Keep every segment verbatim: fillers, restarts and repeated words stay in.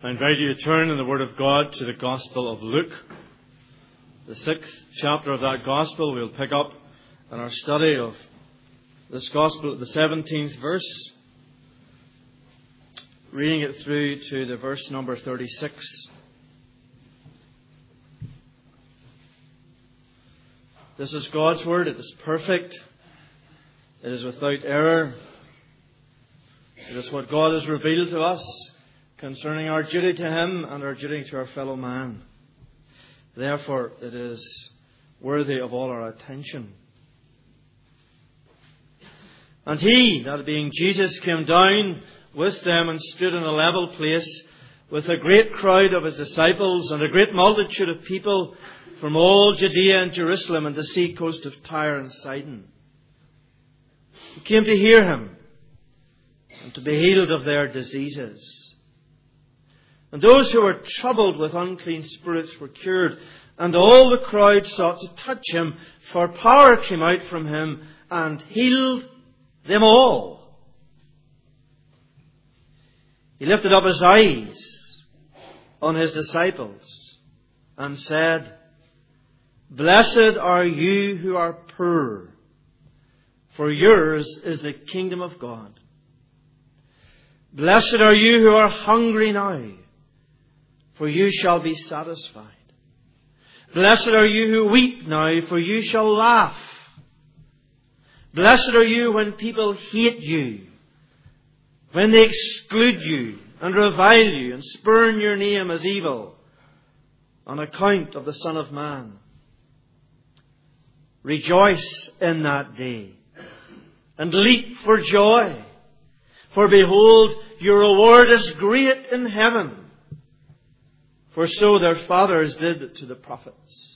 I invite you to turn in the Word of God to the Gospel of Luke, the sixth chapter of that Gospel. We'll pick up in our study of this Gospel at the seventeenth verse, reading it through to the verse number thirty-six. This is God's Word. It is perfect. It is without error. It is what God has revealed to us concerning our duty to Him and our duty to our fellow man. Therefore, it is worthy of all our attention. And He, that being Jesus, came down with them and stood in a level place with a great crowd of His disciples and a great multitude of people from all Judea and Jerusalem and the sea coast of Tyre and Sidon, who came to hear Him and to be healed of their diseases. And those who were troubled with unclean spirits were cured, and all the crowd sought to touch Him, for power came out from Him and healed them all. He lifted up His eyes on His disciples and said, "Blessed are you who are poor, for yours is the kingdom of God. Blessed are you who are hungry now, for you shall be satisfied. Blessed are you who weep now, for you shall laugh. Blessed are you when people hate you, when they exclude you and revile you and spurn your name as evil on account of the Son of Man. Rejoice in that day and leap for joy, for behold, your reward is great in heaven. For so their fathers did to the prophets.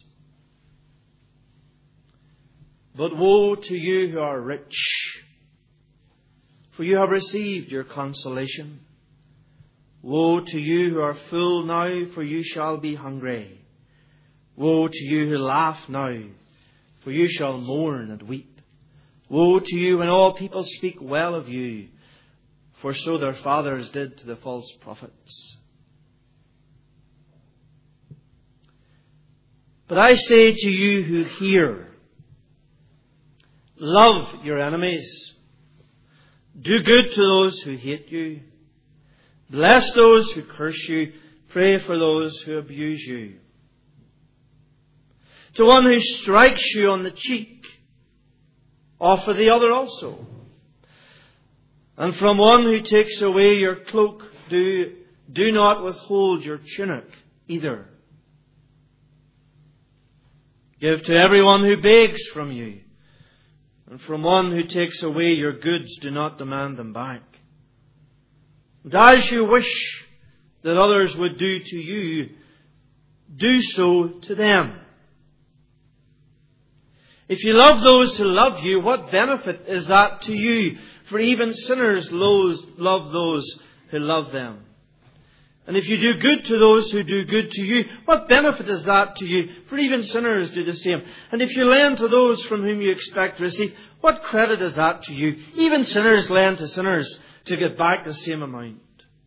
But woe to you who are rich, for you have received your consolation. Woe to you who are full now, for you shall be hungry. Woe to you who laugh now, for you shall mourn and weep. Woe to you when all people speak well of you, for so their fathers did to the false prophets. But I say to you who hear, love your enemies. Do good to those who hate you. Bless those who curse you. Pray for those who abuse you. To one who strikes you on the cheek, offer the other also. And from one who takes away your cloak, do, do not withhold your tunic either. Give to everyone who begs from you, and from one who takes away your goods, do not demand them back. And as you wish that others would do to you, do so to them. If you love those who love you, what benefit is that to you? For even sinners love those who love them. And if you do good to those who do good to you, what benefit is that to you? For even sinners do the same. And if you lend to those from whom you expect to receive, what credit is that to you? Even sinners lend to sinners to get back the same amount.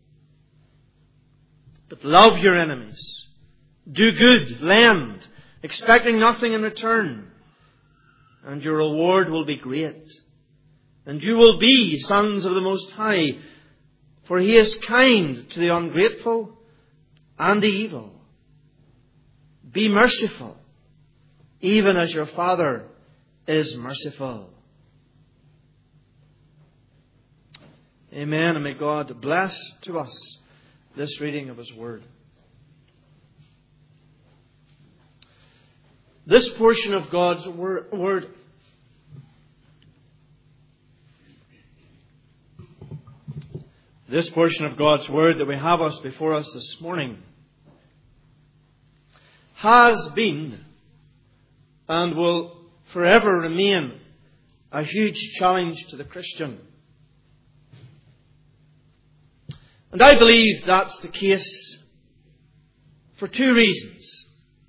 But love your enemies. Do good, lend, expecting nothing in return. And your reward will be great. And you will be sons of the Most High, for He is kind to the ungrateful and the evil. Be merciful, even as your Father is merciful." Amen. And may God bless to us this reading of His Word. This portion of God's Word This portion of God's Word that we have us before us this morning has been and will forever remain a huge challenge to the Christian. And I believe that's the case for two reasons.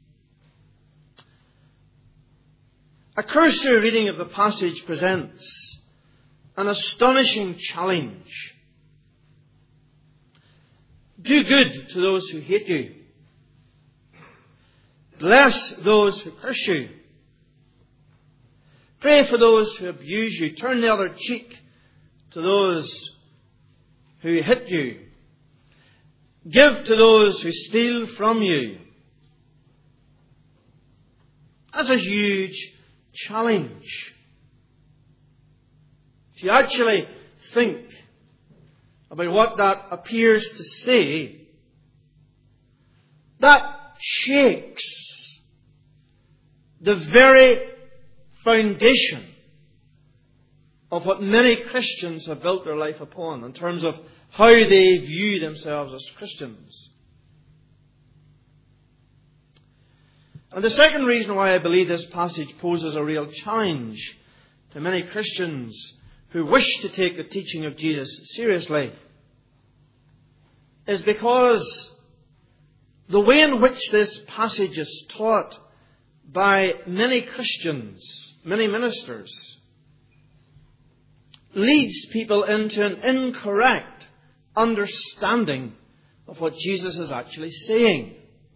A cursory reading of the passage presents an astonishing challenge Do good to those who hate you. Bless those who curse you. Pray for those who abuse you. Turn the other cheek to those who hit you. Give to those who steal from you. That's a huge challenge. If you actually think about what that appears to say, that shakes the very foundation of what many Christians have built their life upon in terms of how they view themselves as Christians. And the second reason why I believe this passage poses a real challenge to many Christians who wish to take the teaching of Jesus seriously is because the way in which this passage is taught by many Christians, many ministers, leads people into an incorrect understanding of what Jesus is actually saying.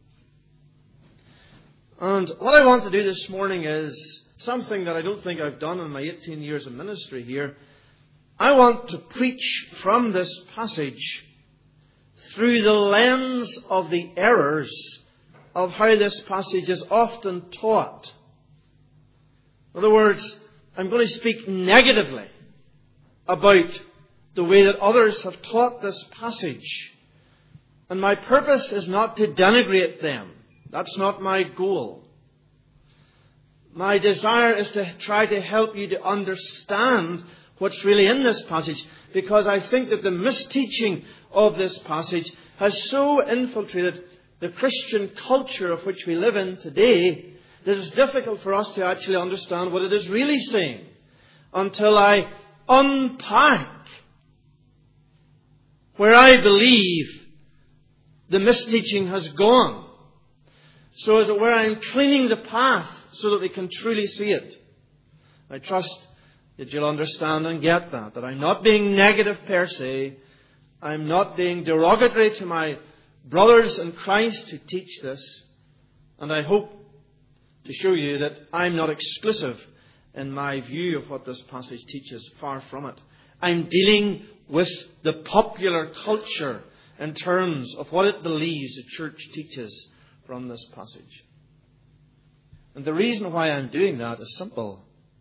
And what I want to do this morning is something that I don't think I've done in my eighteen years of ministry here. I want to preach from this passage through the lens of the errors of how this passage is often taught. In other words, I'm going to speak negatively about the way that others have taught this passage. And my purpose is not to denigrate them. That's not my goal. My desire is to try to help you to understand what's really in this passage, because I think that the misteaching of this passage has so infiltrated the Christian culture of which we live in today that it's difficult for us to actually understand what it is really saying until I unpack where I believe the misteaching has gone. So as it were, I'm cleaning the path so that we can truly see it. I trust that you'll understand and get that. That I'm not being negative per se. I'm not being derogatory to my brothers in Christ who teach this. And I hope to show you that I'm not exclusive in my view of what this passage teaches. Far from it. I'm dealing with the popular culture in terms of what it believes the church teaches from this passage. And the reason why I'm doing that is simple.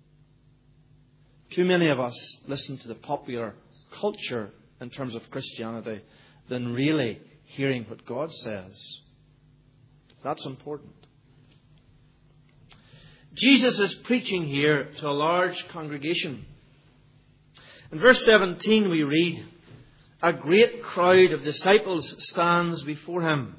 Too many of us listen to the popular culture in terms of Christianity than really hearing what God says. That's important. Jesus is preaching here to a large congregation. In verse seventeen we read, "A great crowd of disciples stands before him."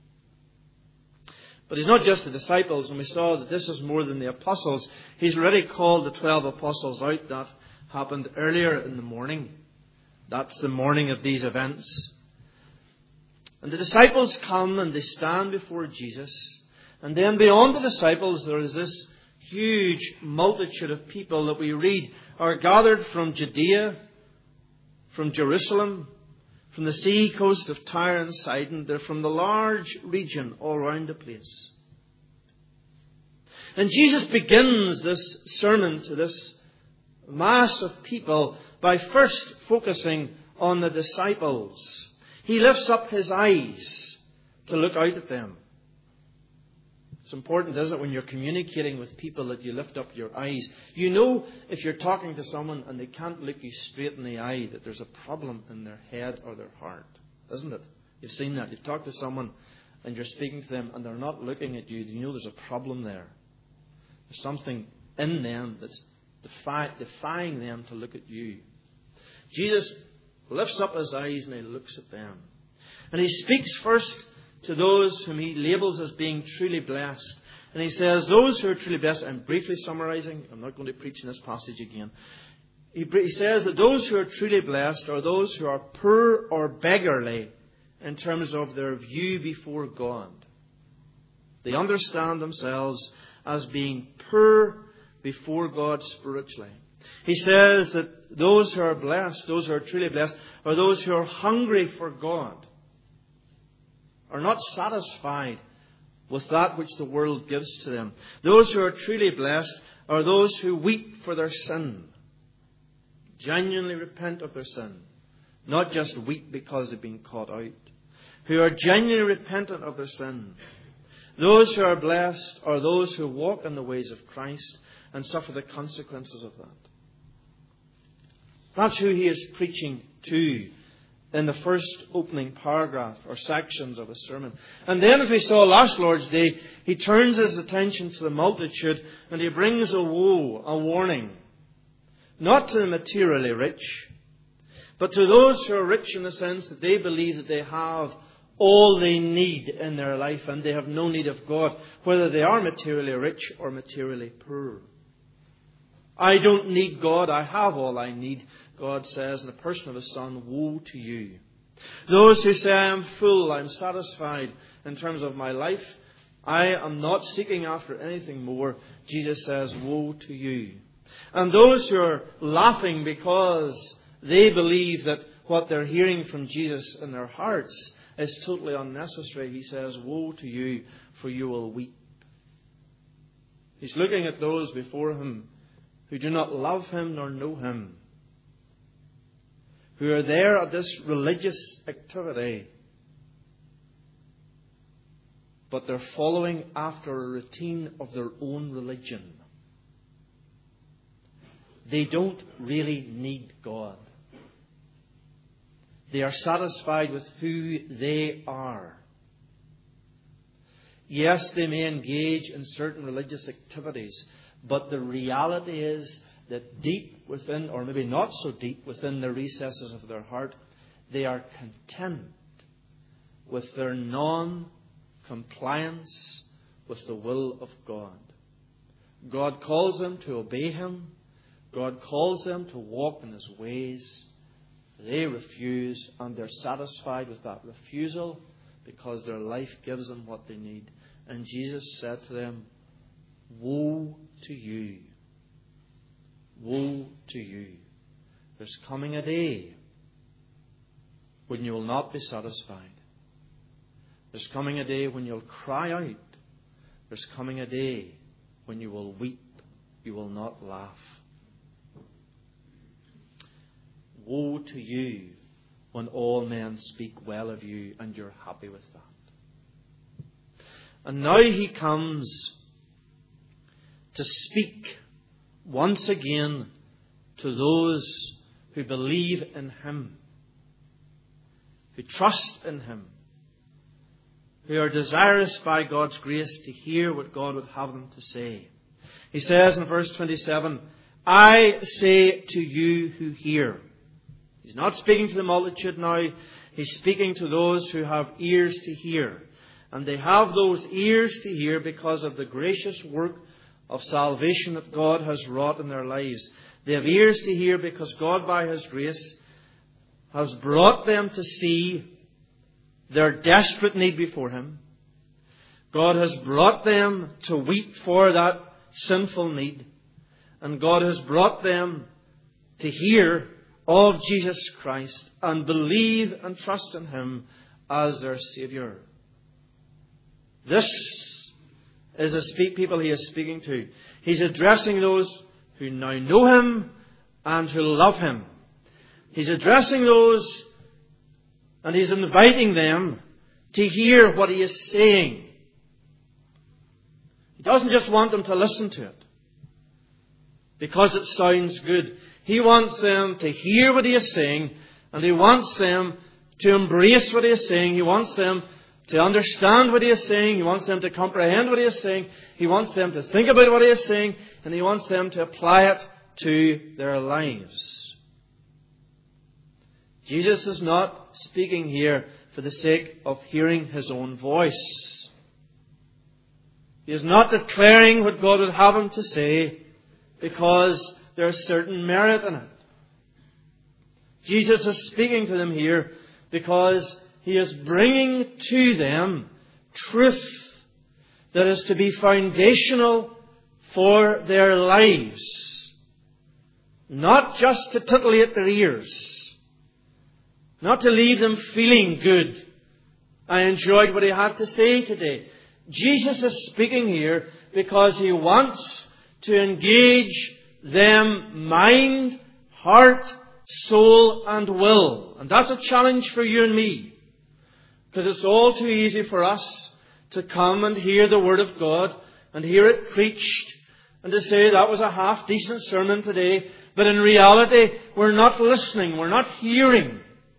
But he's not just the disciples, and we saw that this is more than the apostles. He's already called the twelve apostles out. That happened earlier in the morning. That's the morning of these events. And the disciples come and they stand before Jesus. And then beyond the disciples there is this huge multitude of people that we read are gathered from Judea, from Jerusalem, from the sea coast of Tyre and Sidon. They're from the large region all around the place. And Jesus begins this sermon to this mass of people by first focusing on the disciples. He lifts up his eyes to look out at them. It's important, isn't it, when you're communicating with people that you lift up your eyes. You know if you're talking to someone and they can't look you straight in the eye that there's a problem in their head or their heart, isn't it? You've seen that. You've talked to someone and you're speaking to them and they're not looking at you. You know there's a problem there. There's something in them that's defy, defying them to look at you. Jesus lifts up his eyes and he looks at them. And he speaks first to those whom he labels as being truly blessed. And he says, those who are truly blessed, I'm briefly summarizing, I'm not going to preach in this passage again. He, he says that those who are truly blessed are those who are poor or beggarly in terms of their view before God. They understand themselves as being poor before God spiritually. He says that those who are blessed, those who are truly blessed, are those who are hungry for God. are not satisfied with that which the world gives to them. Those who are truly blessed are those who weep for their sin, genuinely repent of their sin, not just weep because they've been caught out, who are genuinely repentant of their sin. Those who are blessed are those who walk in the ways of Christ and suffer the consequences of that. That's who he is preaching to in the first opening paragraph or sections of his sermon. And then, as we saw last Lord's Day, he turns his attention to the multitude and he brings a woe, a warning, not to the materially rich, but to those who are rich in the sense that they believe that they have all they need in their life and they have no need of God, whether they are materially rich or materially poor. I don't need God, I have all I need, God says in the person of his Son. Woe to you. Those who say, I am full, I am satisfied in terms of my life, I am not seeking after anything more, Jesus says, woe to you. And those who are laughing because they believe that what they're hearing from Jesus in their hearts is totally unnecessary, he says, woe to you, for you will weep. He's looking at those before him who do not love him nor know him, who are there at this religious activity, but they're following after a routine of their own religion. They don't really need God. They are satisfied with who they are. Yes, they may engage in certain religious activities, but the reality is that deep within, or maybe not so deep within the recesses of their heart, they are content with their non-compliance with the will of God. God calls them to obey him. God calls them to walk in his ways. They refuse, and they're satisfied with that refusal because their life gives them what they need. And Jesus said to them, woe to you. Woe to you. There's coming a day when you will not be satisfied. There's coming a day when you'll cry out. There's coming a day when you will weep. You will not laugh. Woe to you when all men speak well of you and you're happy with that. And now he comes to speak once again to those who believe in him, who trust in him, who are desirous by God's grace to hear what God would have them to say. He says in verse twenty-seven, I say to you who hear. He's not speaking to the multitude now. He's speaking to those who have ears to hear. And they have those ears to hear because of the gracious work of salvation that God has wrought in their lives. They have ears to hear because God, by his grace, has brought them to see their desperate need before him. God has brought them to weep for that sinful need. And God has brought them to hear of Jesus Christ and believe and trust in him as their Saviour. This is the speak people he is speaking to. He's addressing those who now know him and who love him. He's addressing those and he's inviting them to hear what he is saying. He doesn't just want them to listen to it because it sounds good. He wants them to hear what he is saying, and he wants them to embrace what he is saying. He wants them to understand what he is saying. He wants them to comprehend what he is saying. He wants them to think about what he is saying, and he wants them to apply it to their lives. Jesus is not speaking here for the sake of hearing his own voice. He is not declaring what God would have him to say because there's certain merit in it. Jesus is speaking to them here because he is bringing to them truth that is to be foundational for their lives. Not just to titillate their ears. Not to leave them feeling good I enjoyed what he had to say today. Jesus is speaking here because he wants to engage them mind, heart, soul and will. And that's a challenge for you and me. Because it's all too easy for us to come and hear the Word of God and hear it preached and to say that was a half-decent sermon today. But in reality, we're not listening. We're not hearing.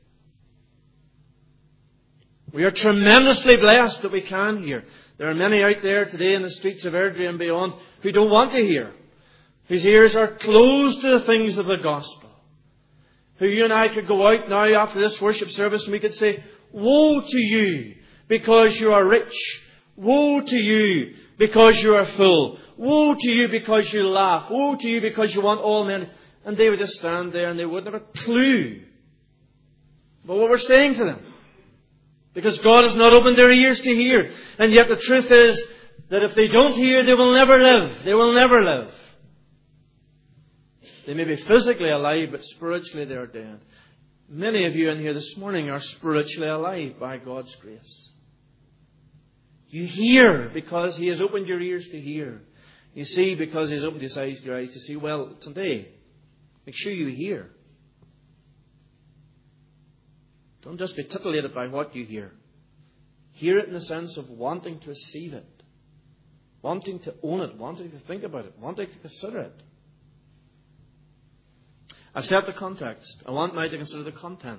We are tremendously blessed that we can hear. There are many out there today in the streets of Airdrie and beyond who don't want to hear. Whose ears are closed to the things of the gospel. Who you and I could go out now after this worship service and we could say, woe to you because you are rich. Woe to you because you are full. Woe to you because you laugh. Woe to you because you want all men. And they would just stand there and they wouldn't have a clue about what we're saying to them. Because God has not opened their ears to hear. And yet the truth is that if they don't hear, they will never live. They will never live. They may be physically alive, but spiritually they are dead. Many of you in here this morning are spiritually alive by God's grace. You hear because He has opened your ears to hear. You see because He has opened His eyes, your eyes to see. Well, today, make sure you hear. Don't just be titillated by what you hear. Hear it in the sense of wanting to receive it. Wanting to own it. Wanting to think about it. Wanting to consider it. I've set the context. I want now to consider the content.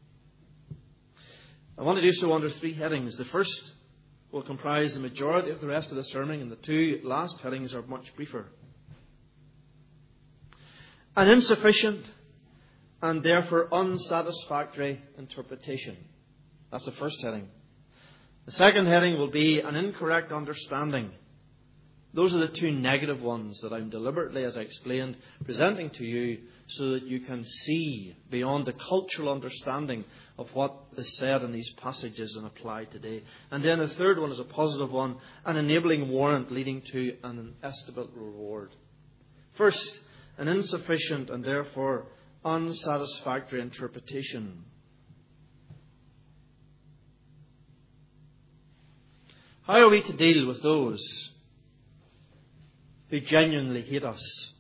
I want to do so under three headings. The first will comprise the majority of the rest of the sermon, and the two last headings are much briefer. An insufficient and therefore unsatisfactory interpretation. That's the first heading. The second heading will be an incorrect understanding. Those are the two negative ones that I'm deliberately, as I explained, presenting to you so that you can see beyond the cultural understanding of what is said in these passages and applied today. And then the third one is a positive one, an enabling warrant leading to an inestimable reward. First, an insufficient and therefore unsatisfactory interpretation. How are we to deal with those who genuinely hate us?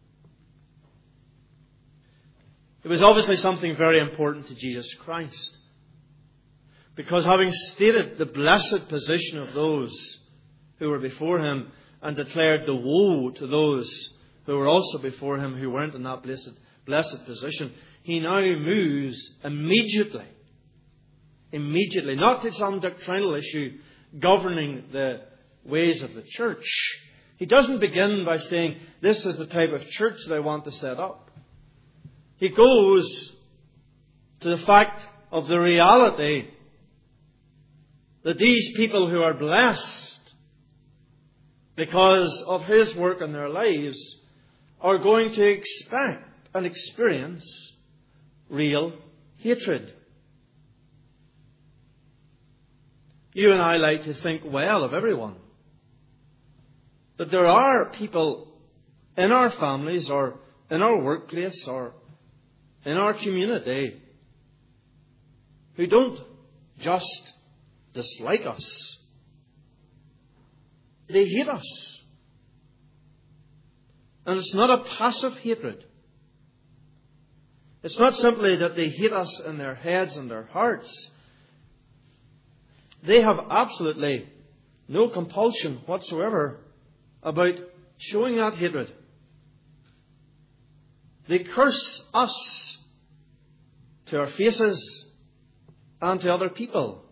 It was obviously something very important to Jesus Christ. Because having stated the blessed position of those who were before Him and declared the woe to those who were also before Him who weren't in that blessed, blessed position, He now moves immediately, immediately, not to some doctrinal issue governing the ways of the church. He doesn't begin by saying, this is the type of church that I want to set up. He goes to the fact of the reality that these people who are blessed because of His work in their lives are going to expect and experience real hatred. You and I like to think well of everyone. But there are people in our families or in our workplace or in our community who don't just dislike us. They hate us. And it's not a passive hatred. It's not simply that they hate us in their heads and their hearts. They have absolutely no compulsion whatsoever about showing that hatred. They curse us to our faces and to other people.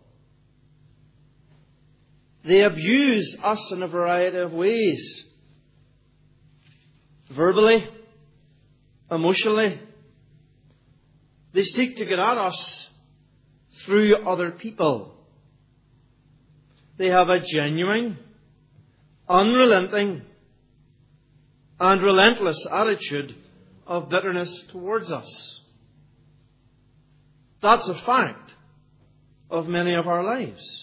They abuse us in a variety of ways. Verbally, emotionally. They seek to get at us through other people. They have a genuine, unrelenting, and relentless attitude of bitterness towards us. That's a fact of many of our lives.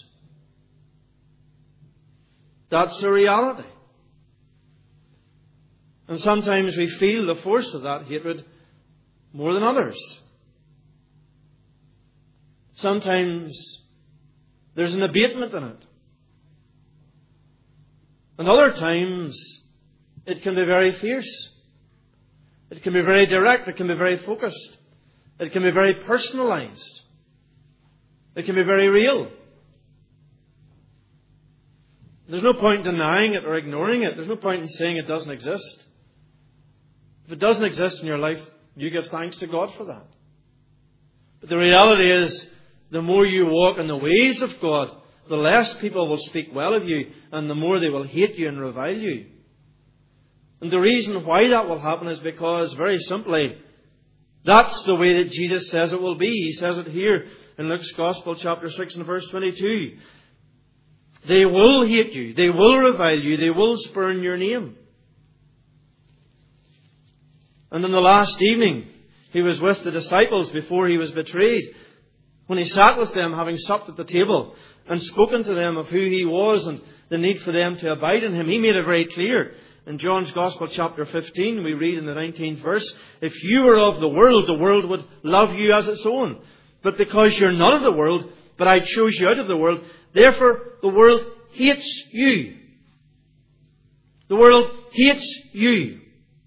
That's the reality. And sometimes we feel the force of that hatred more than others. Sometimes There's an abatement in it. And other times, it can be very fierce. It can be very direct. It can be very focused. It can be very personalized. It can be very real. There's no point in denying it or ignoring it. There's no point in saying it doesn't exist. If it doesn't exist in your life, you give thanks to God for that. But the reality is, the more you walk in the ways of God, the less people will speak well of you, and the more they will hate you and revile you. And the reason why that will happen is because, very simply, that's the way that Jesus says it will be. He says it here in Luke's Gospel, chapter six and verse twenty-two. They will hate you. They will revile you. They will spurn your name. And on the last evening, he was with the disciples before he was betrayed. When he sat with them, having supped at the table, and spoken to them of who he was and the need for them to abide in him, he made it very clear. In John's Gospel, chapter fifteen, we read in the nineteenth verse, if you were of the world, the world would love you as its own. But because you're not of the world, but I chose you out of the world, therefore the world hates you. The world hates you.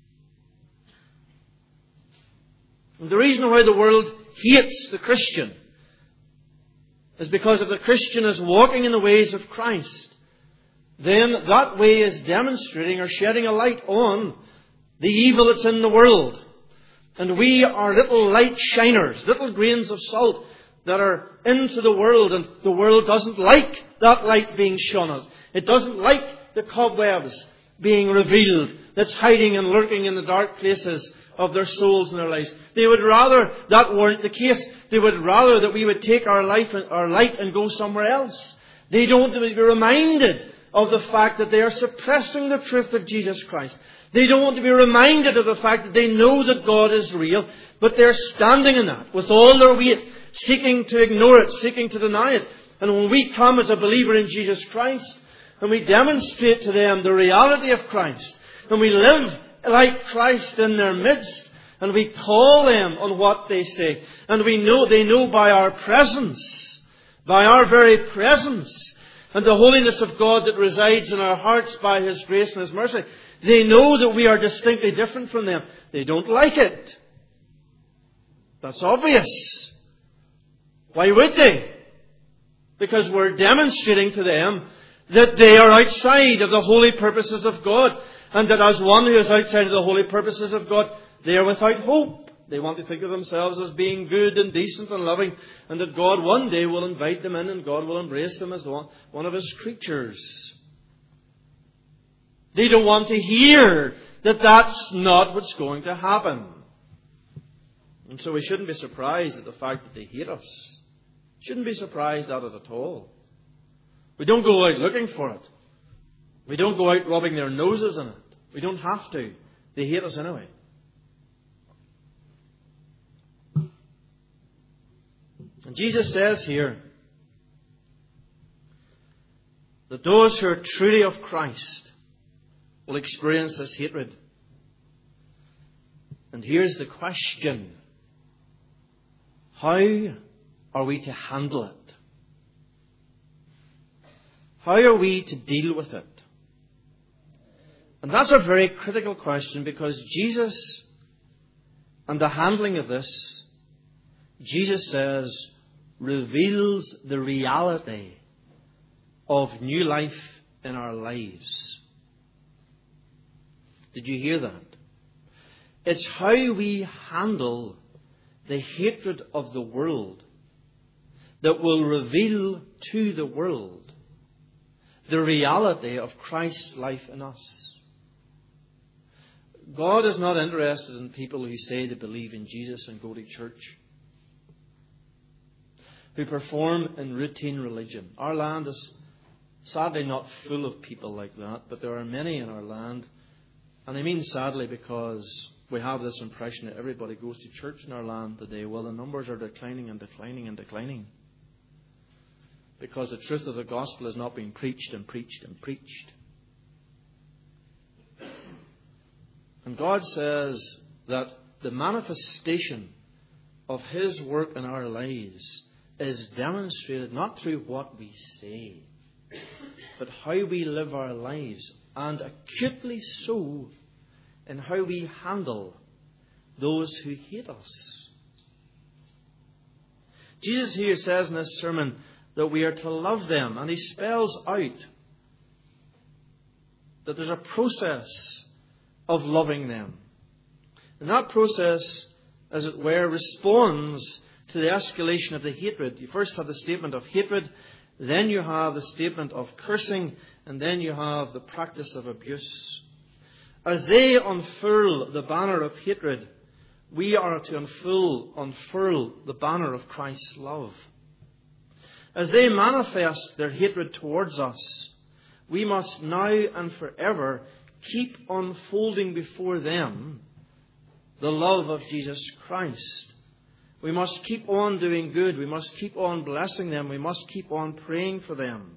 And the reason why the world hates the Christian is because if the Christian is walking in the ways of Christ, then that way is demonstrating or shedding a light on the evil that's in the world. And we are little light shiners, little grains of salt that are into the world, and the world doesn't like that light being shone at. It doesn't like the cobwebs being revealed that's hiding and lurking in the dark places of their souls and their lives. They would rather that weren't the case. They would rather that we would take our life and our light and go somewhere else. They don't want to be reminded of the fact that they are suppressing the truth of Jesus Christ. They don't want to be reminded of the fact that they know that God is real, but they're standing in that with all their weight, seeking to ignore it, seeking to deny it. And when we come as a believer in Jesus Christ, and we demonstrate to them the reality of Christ, and we live like Christ in their midst, and we call them on what they say, and we know they know by our presence, by our very presence, and the holiness of God that resides in our hearts by His grace and His mercy, they know that we are distinctly different from them. They don't like it. That's obvious. Why would they? Because we're demonstrating to them that they are outside of the holy purposes of God, and that as one who is outside of the holy purposes of God, they are without hope. They want to think of themselves as being good and decent and loving, and that God one day will invite them in and God will embrace them as one, one of His creatures. They don't want to hear that that's not what's going to happen. And so we shouldn't be surprised at the fact that they hate us. Shouldn't be surprised at it at all. We don't go out looking for it. We don't go out rubbing their noses in it. We don't have to. They hate us anyway. And Jesus says here that those who are truly of Christ will experience this hatred. And here's the question. How are we to handle it? How are we to deal with it? And that's a very critical question, because Jesus and the handling of this, Jesus says, reveals the reality of new life in our lives. Did you hear that? It's how we handle the hatred of the world that will reveal to the world the reality of Christ's life in us. God is not interested in people who say they believe in Jesus and go to church, who perform in routine religion. Our land is sadly not full of people like that, but there are many in our land. And I mean sadly, because we have this impression that everybody goes to church in our land today. Well, the numbers are declining and declining and declining, because the truth of the gospel is not being preached and preached and preached. And God says that the manifestation of His work in our lives is demonstrated not through what we say, but how we live our lives, and acutely so in how we handle those who hate us. Jesus here says in this sermon that we are to love them, and he spells out that there's a process of loving them. And that process, as it were, responds to the escalation of the hatred. You first have the statement of hatred, then you have the statement of cursing, and then you have the practice of abuse. As they unfurl the banner of hatred, we are to unfurl, unfurl the banner of Christ's love. As they manifest their hatred towards us, we must now and forever keep unfolding before them the love of Jesus Christ. We must keep on doing good. We must keep on blessing them. We must keep on praying for them.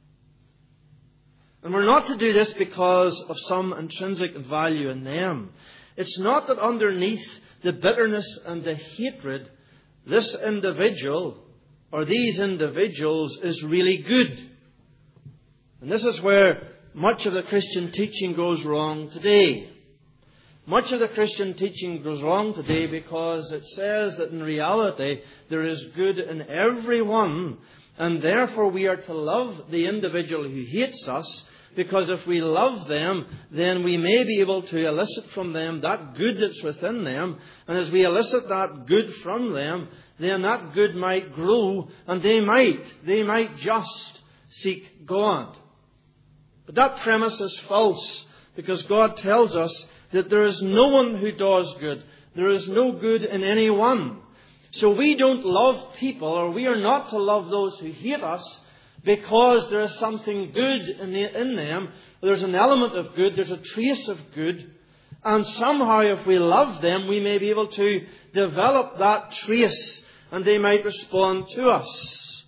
And we're not to do this because of some intrinsic value in them. It's not that underneath the bitterness and the hatred, this individual or these individuals is really good. And this is where much of the Christian teaching goes wrong today. Much of the Christian teaching goes wrong today because it says that in reality there is good in everyone, and therefore we are to love the individual who hates us, because if we love them, then we may be able to elicit from them that good that's within them, and as we elicit that good from them, then that good might grow, and they might, they might just seek God. But that premise is false, because God tells us that there is no one who does good. There is no good in anyone. So we don't love people, or we are not to love those who hate us, because there is something good in, the, in them. There's an element of good. There's a trace of good. And somehow if we love them, we may be able to develop that trace, and they might respond to us.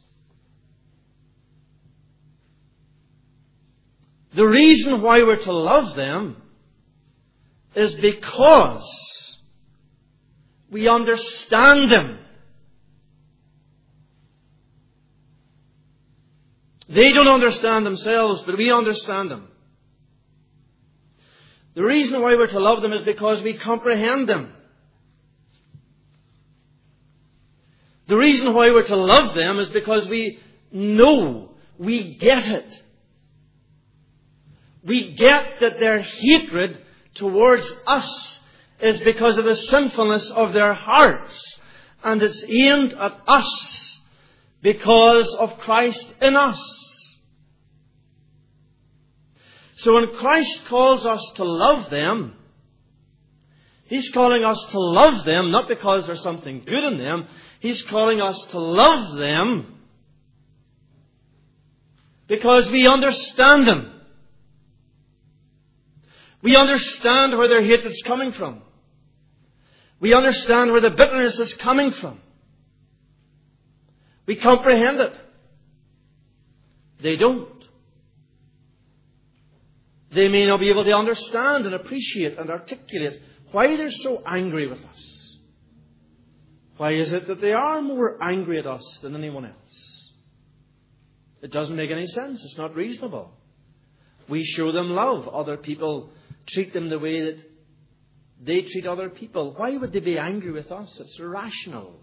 The reason why we're to love them is because we understand them. They don't understand themselves, but we understand them. The reason why we're to love them is because we comprehend them. The reason why we're to love them is because we know, we get it. We get that their hatred towards us is because of the sinfulness of their hearts. And it's aimed at us because of Christ in us. So when Christ calls us to love them, He's calling us to love them not because there's something good in them. He's calling us to love them because we understand them. We understand where their hatred is coming from. We understand where the bitterness is coming from. We comprehend it. They don't. They may not be able to understand and appreciate and articulate why they're so angry with us. Why is it that they are more angry at us than anyone else? It doesn't make any sense. It's not reasonable. We show them love. Other people treat them the way that they treat other people. Why would they be angry with us? It's irrational.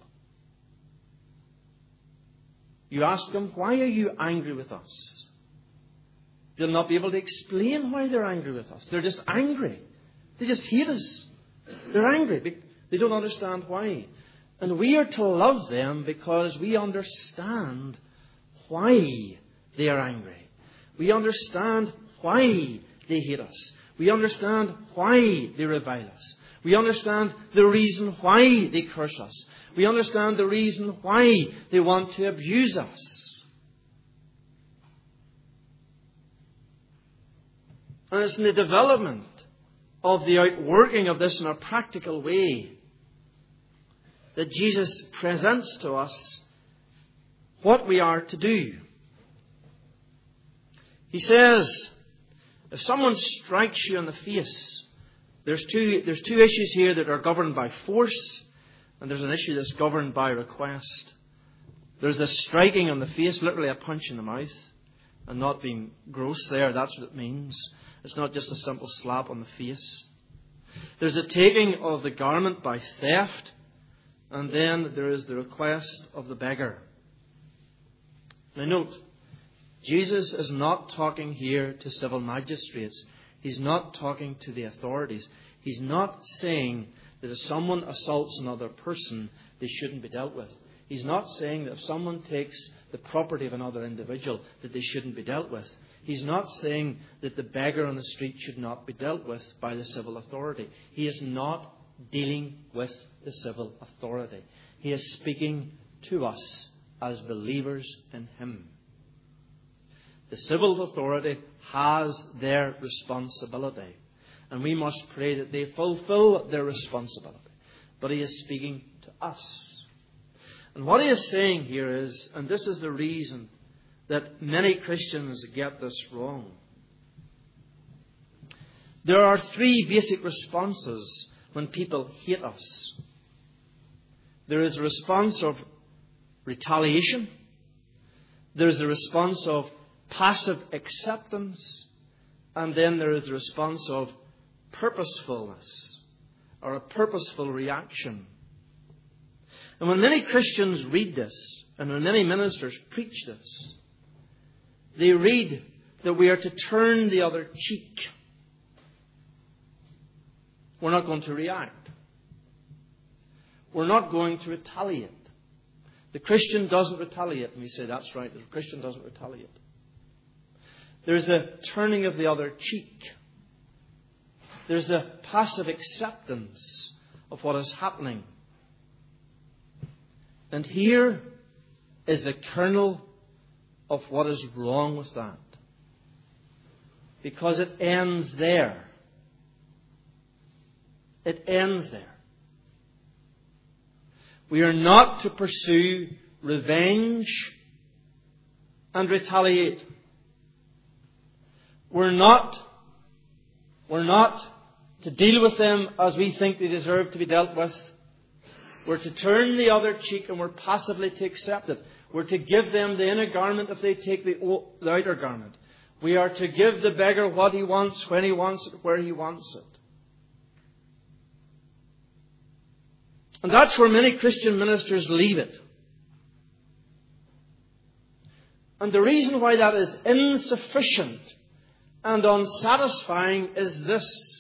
You ask them, why are you angry with us? They'll not be able to explain why they're angry with us. They're just angry. They just hate us. They're angry. They don't understand why. And we are to love them because we understand why they are angry. We understand why they hate us. We understand why they revile us. We understand the reason why they curse us. We understand the reason why they want to abuse us. And it's in the development of the outworking of this in a practical way that Jesus presents to us what we are to do. He says, if someone strikes you on the face, there's two, there's two issues here that are governed by force, and there's an issue that's governed by request. There's a striking on the face, literally a punch in the mouth. And not being gross there, that's what it means. It's not just a simple slap on the face. There's a taking of the garment by theft. And then there is the request of the beggar. Now note, Jesus is not talking here to civil magistrates. He's not talking to the authorities. He's not saying that if someone assaults another person, they shouldn't be dealt with. He's not saying that if someone takes the property of another individual, that they shouldn't be dealt with. He's not saying that the beggar on the street should not be dealt with by the civil authority. He is not dealing with the civil authority. He is speaking to us as believers in Him. The civil authority has their responsibility, and we must pray that they fulfill their responsibility. But He is speaking to us. And what He is saying here is, and this is the reason that many Christians get this wrong. There are three basic responses when people hate us. There is a response of retaliation. There is a response of passive acceptance. And then there is a response of purposefulness, or a purposeful reaction. And when many Christians read this, and when many ministers preach this, they read that we are to turn the other cheek. We're not going to react. We're not going to retaliate. The Christian doesn't retaliate. And we say, that's right, the Christian doesn't retaliate. There's the turning of the other cheek. There's the passive acceptance of what is happening. And here is the kernel of what is wrong with that. Because it ends there. It ends there. We are not to pursue revenge and retaliate. We're not, we're not to deal with them as we think they deserve to be dealt with. We're to turn the other cheek, and we're passively to accept it. We're to give them the inner garment if they take the, the outer garment. We are to give the beggar what he wants, when he wants it, where he wants it. And that's where many Christian ministers leave it. And the reason why that is insufficient and unsatisfying is this.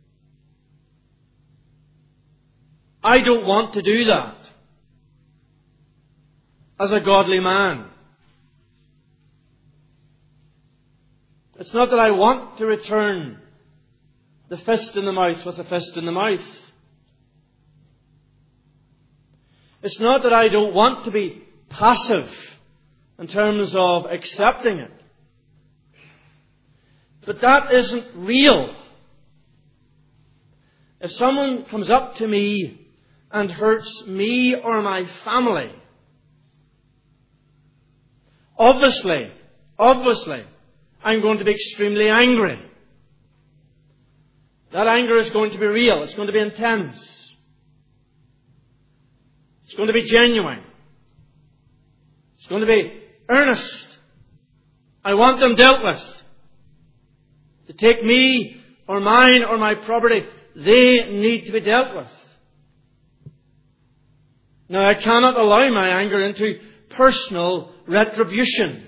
I don't want to do that as a godly man. It's not that I want to return the fist in the mouth with a fist in the mouth. It's not that I don't want to be passive in terms of accepting it. But that isn't real. If someone comes up to me and hurts me or my family, obviously, obviously, I'm going to be extremely angry. That anger is going to be real. It's going to be intense. It's going to be genuine. It's going to be earnest. I want them dealt with. To take me or mine or my property, they need to be dealt with. Now, I cannot allow my anger into personal retribution.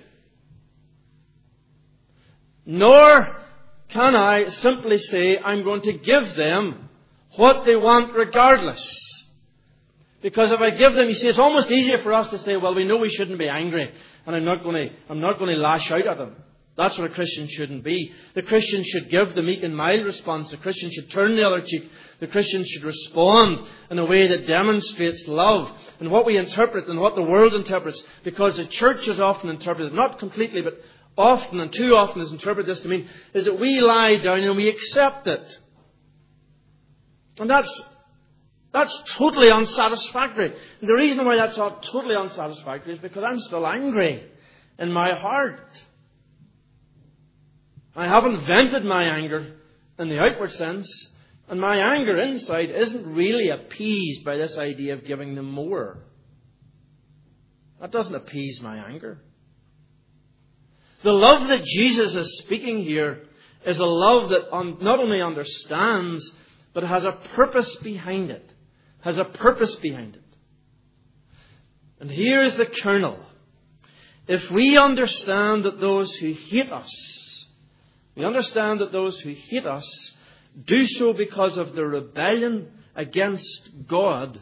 Nor can I simply say I'm going to give them what they want regardless. Because if I give them, you see, it's almost easier for us to say, well, we know we shouldn't be angry, and I'm not going to, I'm not going to lash out at them. That's what a Christian shouldn't be. The Christian should give the meek and mild response. The Christian should turn the other cheek. The Christian should respond in a way that demonstrates love. And what we interpret and what the world interprets, because the church is often interpreted, not completely, but often and too often is interpreted this to mean, is that we lie down and we accept it. And that's, that's totally unsatisfactory. And the reason why that's not totally unsatisfactory is because I'm still angry in my heart. I haven't vented my anger in the outward sense, and my anger inside isn't really appeased by this idea of giving them more. That doesn't appease my anger. The love that Jesus is speaking here is a love that not only understands, but has a purpose behind it. Has a purpose behind it. And here is the kernel. If we understand that those who hate us, we understand that those who hate us do so because of their rebellion against God,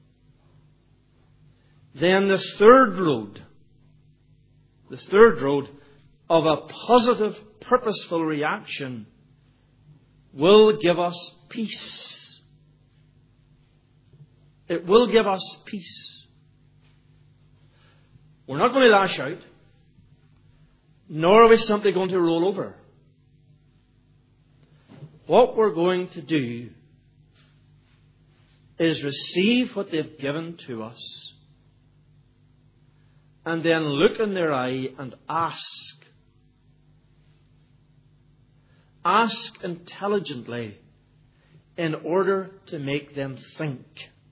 then the third road, the third road of a positive, purposeful reaction will give us peace. It will give us peace. We're not going to lash out, nor are we simply going to roll over. What we're going to do is receive what they've given to us and then look in their eye and ask. Ask intelligently in order to make them think.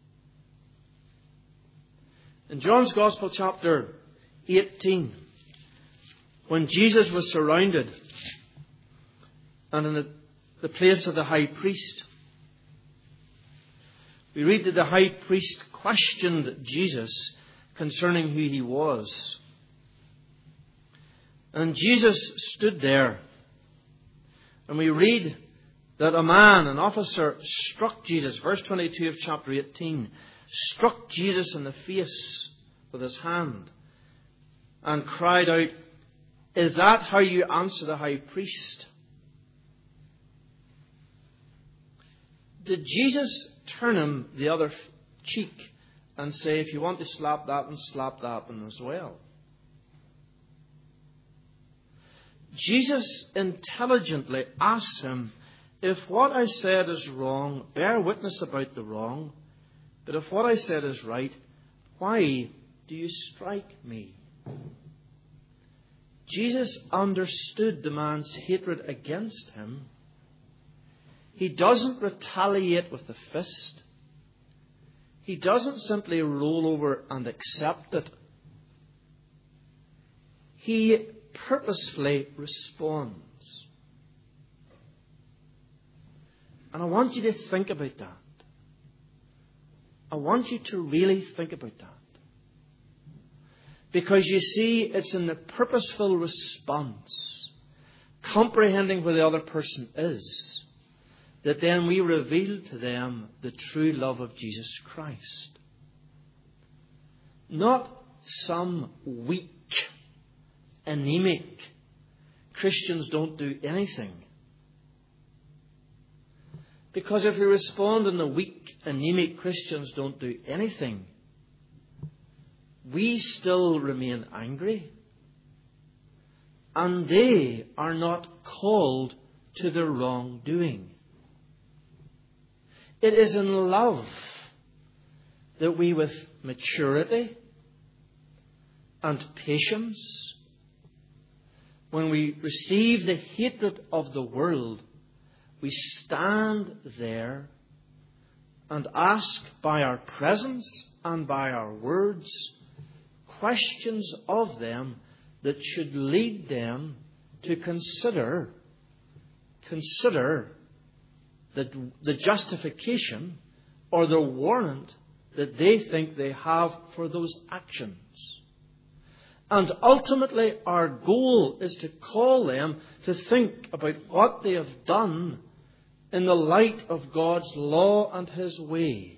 In John's Gospel chapter eighteen, when Jesus was surrounded and in the, the place of the high priest, we read that the high priest questioned Jesus concerning who he was. And Jesus stood there. And we read that a man, an officer, struck Jesus. Verse twenty-two of chapter eighteen. Struck Jesus in the face with his hand. And cried out, "Is that how you answer the high priest?" Did Jesus turn him the other cheek and say, "If you want to slap that one, slap that one as well"? Jesus intelligently asks him, "If what I said is wrong, bear witness about the wrong. But if what I said is right, why do you strike me?" Jesus understood the man's hatred against him. He doesn't retaliate with the fist. He doesn't simply roll over and accept it. He purposefully responds. And I want you to think about that. I want you to really think about that. Because you see, it's in the purposeful response, comprehending where the other person is, that then we reveal to them the true love of Jesus Christ. Not some weak, anemic Christians don't do anything. Because if we respond in the weak, anemic Christians don't do anything, we still remain angry. And they are not called to their wrongdoing. It is in love that we, with maturity and patience, when we receive the hatred of the world, we stand there and ask by our presence and by our words questions of them that should lead them to consider consider the, the justification or the warrant that they think they have for those actions. And ultimately our goal is to call them to think about what they have done in the light of God's law and His way.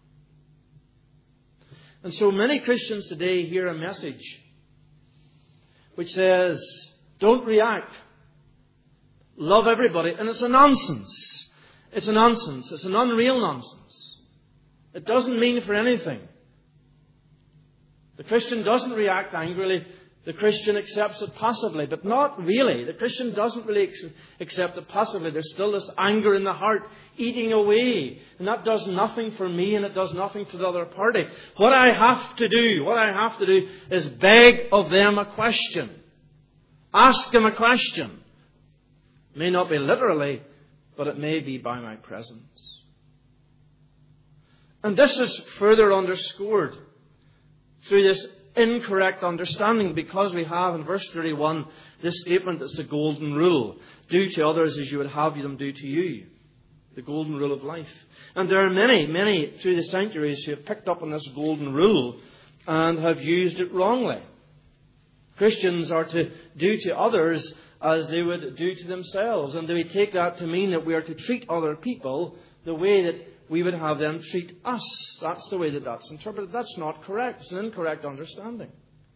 And so many Christians today hear a message which says, don't react, love everybody. And it's a nonsense. It's a nonsense. It's an unreal nonsense. It doesn't mean for anything. The Christian doesn't react angrily. The Christian accepts it passively, but not really. The Christian doesn't really accept it passively. There's still this anger in the heart eating away. And that does nothing for me and it does nothing for the other party. What I have to do, what I have to do is beg of them a question. Ask them a question. It may not be literally, but it may be by my presence. And this is further underscored through this incorrect understanding, because we have in verse thirty-one this statement that's the golden rule. Do to others as you would have them do to you. The golden rule of life. And there are many, many through the centuries who have picked up on this golden rule and have used it wrongly. Christians are to do to others as they would do to themselves. And they take that to mean that we are to treat other people the way that we would have them treat us. That's the way that that's interpreted. That's not correct. It's an incorrect understanding.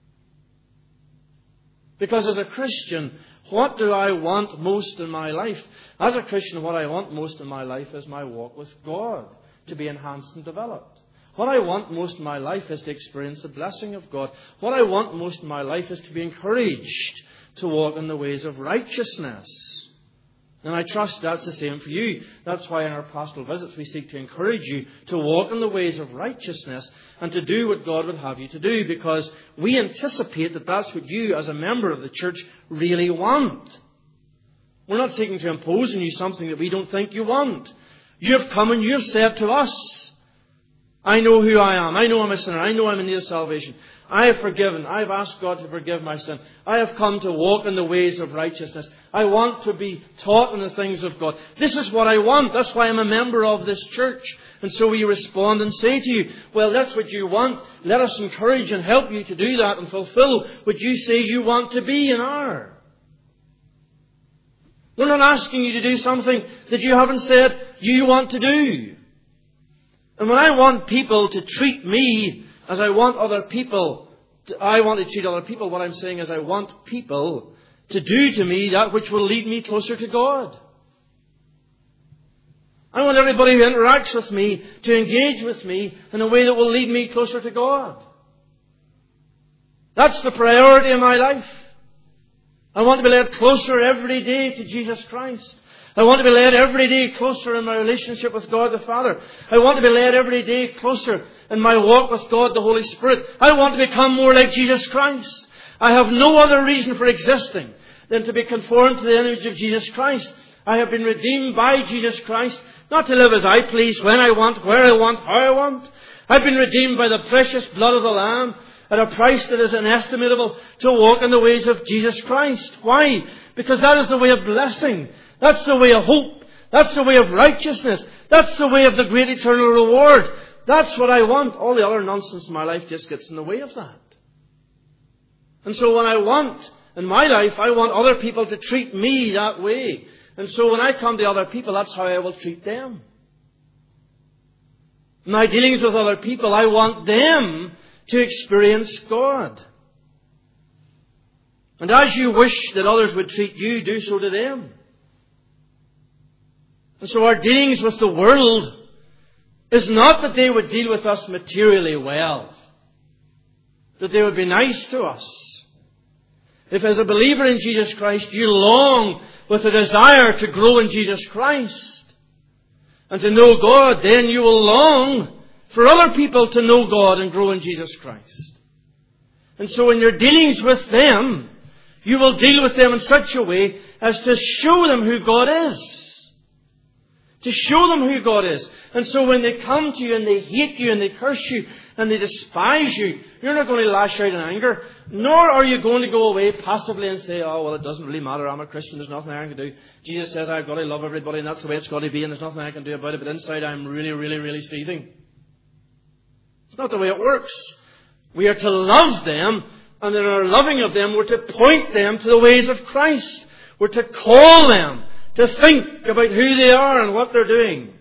Because as a Christian, what do I want most in my life? As a Christian, what I want most in my life is my walk with God to be enhanced and developed. What I want most in my life is to experience the blessing of God. What I want most in my life is to be encouraged to walk in the ways of righteousness. And I trust that's the same for you. That's why in our pastoral visits we seek to encourage you to walk in the ways of righteousness and to do what God would have you to do, because we anticipate that that's what you as a member of the church really want. We're not seeking to impose on you something that we don't think you want. You have come and you have said to us, I know who I am. I know I'm a sinner. I know I'm in need of salvation. I have forgiven. I have asked God to forgive my sin. I have come to walk in the ways of righteousness. I want to be taught in the things of God. This is what I want. That's why I'm a member of this church. And so we respond and say to you, well, that's what you want. Let us encourage and help you to do that and fulfill what you say you want to be and are. We're not asking you to do something that you haven't said you want to do. And when I want people to treat me as I want other people, to, I want to treat other people, what I'm saying is I want people to do to me that which will lead me closer to God. I want everybody who interacts with me to engage with me in a way that will lead me closer to God. That's the priority in my life. I want to be led closer every day to Jesus Christ. I want to be led every day closer in my relationship with God the Father. I want to be led every day closer in my walk with God the Holy Spirit. I want to become more like Jesus Christ. I have no other reason for existing than to be conformed to the image of Jesus Christ. I have been redeemed by Jesus Christ, not to live as I please, when I want, where I want, how I want. I've been redeemed by the precious blood of the Lamb at a price that is inestimable, to walk in the ways of Jesus Christ. Why? Because that is the way of blessing. That's the way of hope. That's the way of righteousness. That's the way of the great eternal reward. That's what I want. All the other nonsense in my life just gets in the way of that. And so when I want, in my life, I want other people to treat me that way. And so when I come to other people, that's how I will treat them. In my dealings with other people, I want them to experience God. And as you wish that others would treat you, do so to them. And so our dealings with the world is not that they would deal with us materially well, that they would be nice to us. If as a believer in Jesus Christ you long with a desire to grow in Jesus Christ and to know God, then you will long for other people to know God and grow in Jesus Christ. And so in your dealings with them, you will deal with them in such a way as to show them who God is. To show them who God is. And so when they come to you and they hate you and they curse you and they despise you, you're not going to lash out in anger. Nor are you going to go away passively and say, oh, well, it doesn't really matter. I'm a Christian. There's nothing I can do. Jesus says I've got to love everybody and that's the way it's got to be and there's nothing I can do about it. But inside I'm really, really, really seething. It's not the way it works. We are to love them, and in our loving of them, we're to point them to the ways of Christ. We're to call them to think about who they are and what they're doing.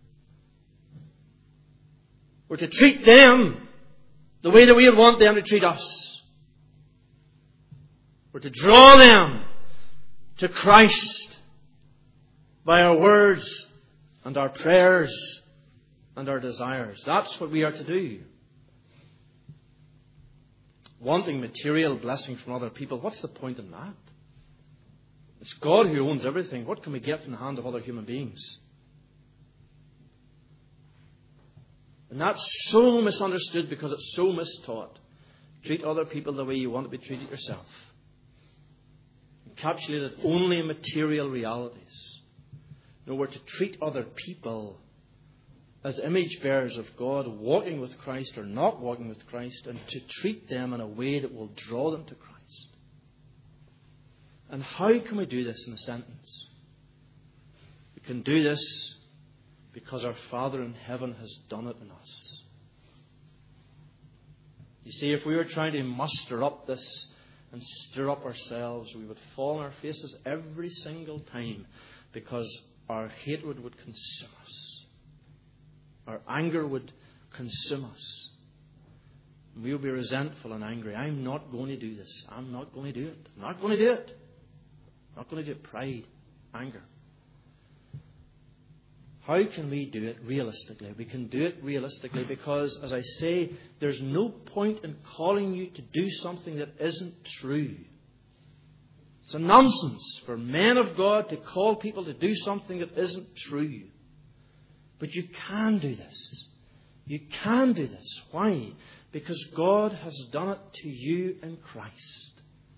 We're to treat them the way that we would want them to treat us. We're to draw them to Christ by our words and our prayers and our desires. That's what we are to do. Wanting material blessing from other people, what's the point in that? It's God who owns everything. What can we get from the hand of other human beings? And that's so misunderstood because it's so mistaught. Treat other people the way you want to be treated yourself. Encapsulated only in material realities. No, we're to treat other people as image bearers of God, walking with Christ or not walking with Christ, and to treat them in a way that will draw them to Christ. And how can we do this in a sentence? We can do this because our Father in heaven has done it in us. You see, if we were trying to muster up this and stir up ourselves, we would fall on our faces every single time, because our hatred would consume us. Our anger would consume us. And we will be resentful and angry. I'm not going to do this. I'm not going to do it. I'm not going to do it. I'm not going to do it. Pride, anger. How can we do it realistically? We can do it realistically because, as I say, there's no point in calling you to do something that isn't true. It's a nonsense for men of God to call people to do something that isn't true. But you can do this. You can do this. Why? Because God has done it to you in Christ.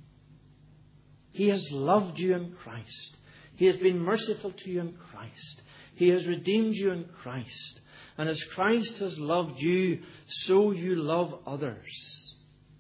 He has loved you in Christ. He has been merciful to you in Christ. He has redeemed you in Christ. And as Christ has loved you, so you love others.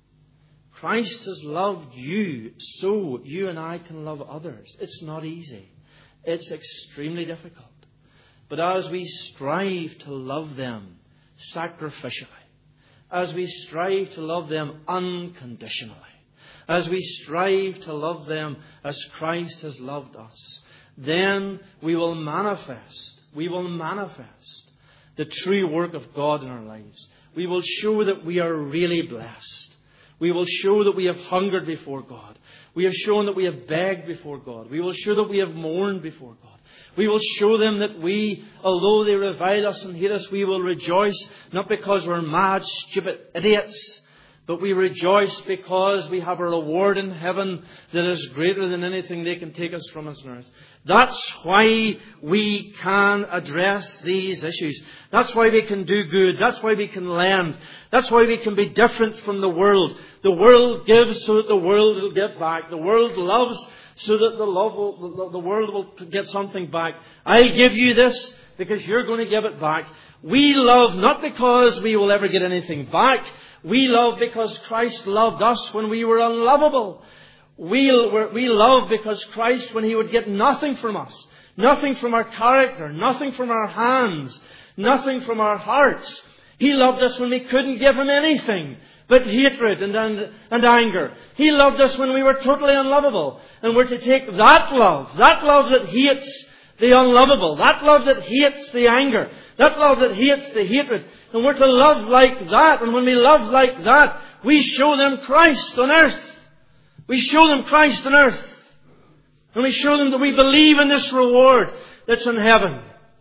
Christ has loved you, so you and I can love others. It's not easy. It's extremely difficult. But as we strive to love them sacrificially, as we strive to love them unconditionally, as we strive to love them as Christ has loved us, then we will manifest, we will manifest the true work of God in our lives. We will show that we are really blessed. We will show that we have hungered before God. We have shown that we have begged before God. We will show that we have mourned before God. We will show them that we, although they revile us and hate us, we will rejoice, not because we're mad, stupid idiots, but we rejoice because we have a reward in heaven that is greater than anything they can take us from us on earth. That's why we can address these issues. That's why we can do good. That's why we can lend. That's why we can be different from the world. The world gives so that the world will get back. The world loves so that the, love will, the world will get something back. I give you this because you're going to give it back. We love not because we will ever get anything back. We love because Christ loved us when we were unlovable. We, we love because Christ, when He would get nothing from us, nothing from our character, nothing from our hands, nothing from our hearts. He loved us when we couldn't give Him anything but hatred and, and, and anger. He loved us when we were totally unlovable. And we're to take that love, that love that hates the unlovable, that love that hates the anger, that love that hates the hatred, and we're to love like that. And when we love like that, we show them Christ on earth. We show them Christ on earth. And we show them that we believe in this reward that's in heaven.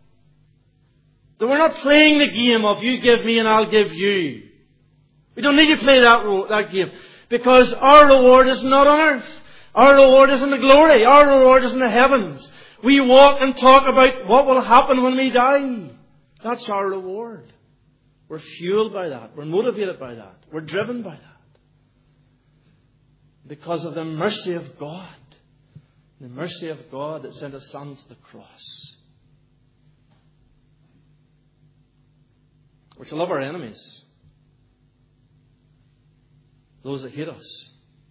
That we're not playing the game of you give me and I'll give you. We don't need to play that, that game. Because our reward is not on earth. Our reward is in the glory. Our reward is in the heavens. We walk and talk about what will happen when we die. That's our reward. We're fueled by that. We're motivated by that. We're driven by that. Because of the mercy of God. The mercy of God that sent His Son to the cross. We're to love our enemies. Those that hate us.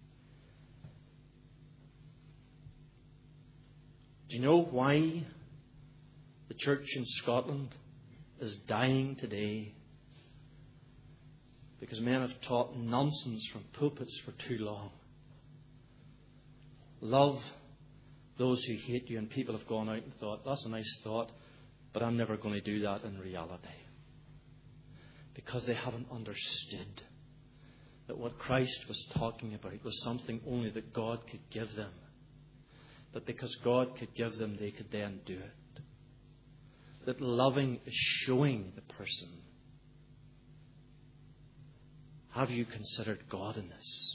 Do you know why the church in Scotland is dying today? Because men have taught nonsense from pulpits for too long. Love those who hate you, and people have gone out and thought, that's a nice thought, but I'm never going to do that in reality. Because they haven't understood that what Christ was talking about was something only that God could give them. But because God could give them, they could then do it. That loving is showing the person. Have you considered God in this?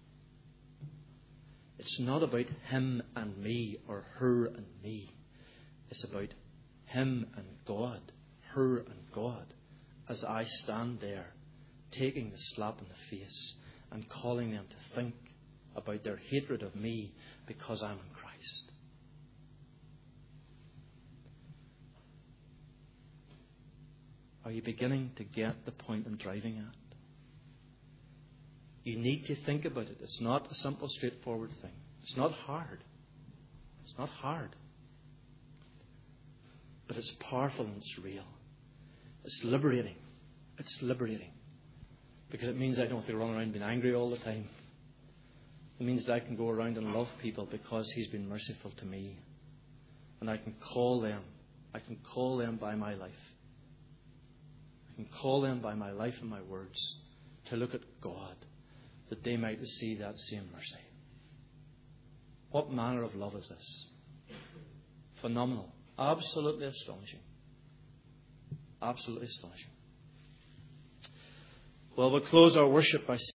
It's not about him and me or her and me. It's about him and God, her and God. As I stand there, taking the slap in the face and calling them to think about their hatred of me because I'm in Christ. Are you beginning to get the point I'm driving at? You need to think about it. It's not a simple, straightforward thing. It's not hard. It's not hard. But it's powerful and it's real. It's liberating. It's liberating. Because it means I don't have to run around being angry all the time. It means that I can go around and love people because He's been merciful to me. And I can call them. I can call them by my life. I can call them by my life and my words to look at God, that they might receive that same mercy. What manner of love is this? Phenomenal. Absolutely astonishing. Absolutely astonishing. Well, we'll close our worship by